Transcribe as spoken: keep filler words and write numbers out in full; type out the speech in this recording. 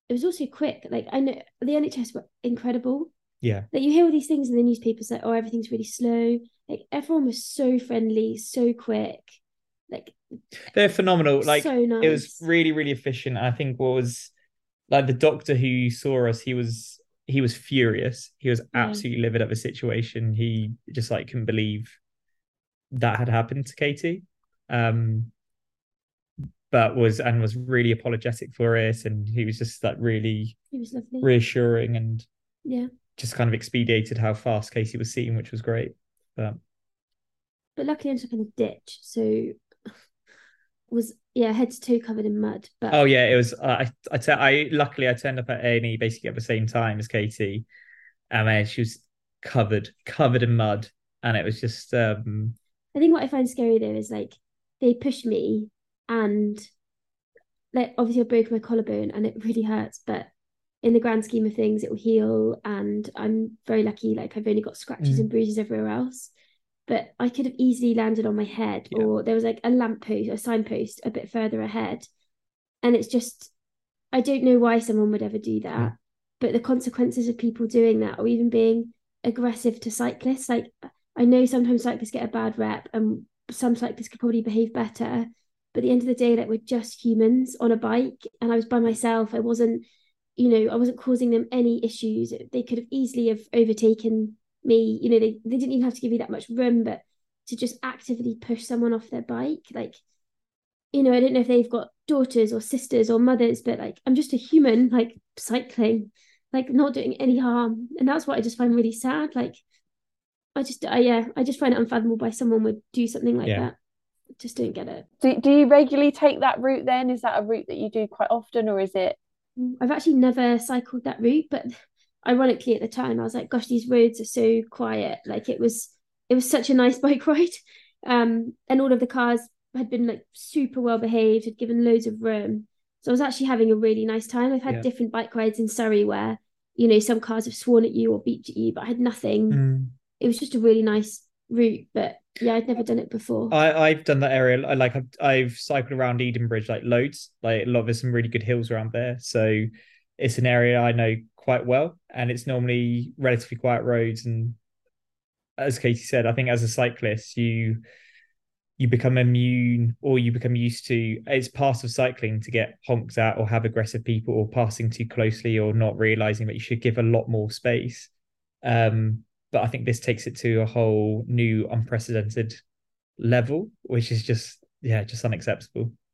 it was also quick. Like I know the N H S were incredible. Yeah, Like you hear all these things in the newspapers, like, oh, everything's really slow. Like everyone was so friendly, so quick, like they're phenomenal. Like so it was nice. really, really efficient. I think what was like the doctor who saw us, he was he was furious. He was Yeah. absolutely livid at the situation. He just like couldn't believe that had happened to Katie. Um, but was and was really apologetic for it, and he was just like really It was lovely. reassuring and Yeah. just kind of expedited how fast Casey was seen, which was great. But But luckily I ended up in a ditch. So was yeah, head to toe covered in mud. But oh yeah, it was. I I, t- I luckily I turned up at A and E basically at the same time as Katie, and then she was covered covered in mud, and it was just um I think what I find scary though is like they push me and like obviously I broke my collarbone and it really hurts, but in the grand scheme of things, it will heal. And I'm very lucky, like I've only got scratches and mm, bruises everywhere else. But I could have easily landed on my head, yeah or there was like a lamppost, a signpost a bit further ahead. And it's just, I don't know why someone would ever do mm, that. But the consequences of people doing that, or even being aggressive to cyclists, like I know sometimes cyclists get a bad rep and some cyclists could probably behave better. But at the end of the day, like we're just humans on a bike, and I was by myself. I wasn't, you know, I wasn't causing them any issues. They could have easily have overtaken me. You know, they, they didn't even have to give you that much room, but to just actively push someone off their bike, like, you know, I don't know if they've got daughters or sisters or mothers, but like I'm just a human, like cycling, like not doing any harm. And that's what I just find really sad. Like I just I yeah, I just find it unfathomable why someone would do something like yeah. that. I just don't get it. Do, do you regularly take that route then? Is that a route that you do quite often, or is it? I've actually never cycled that route, but ironically at the time I was like, gosh, these roads are so quiet. Like it was it was such a nice bike ride. Um, and all of the cars had been like super well behaved, had given loads of room. So I was actually having a really nice time. I've had Yeah. different bike rides in Surrey where, you know, some cars have sworn at you or beeped at you, but I had nothing. Mm. It was just a really nice route. But yeah, I'd never done it before. I I've done that area. I like I've I've cycled around Edenbridge like loads. Like a lot there's some really good hills around there. So it's an area I know quite well, and it's normally relatively quiet roads. And as Katie said, I think as a cyclist, you you become immune or you become used to it's part of cycling to get honked at or have aggressive people or passing too closely or not realizing that you should give a lot more space. Um, but I think this takes it to a whole new unprecedented level, which is just yeah, just unacceptable.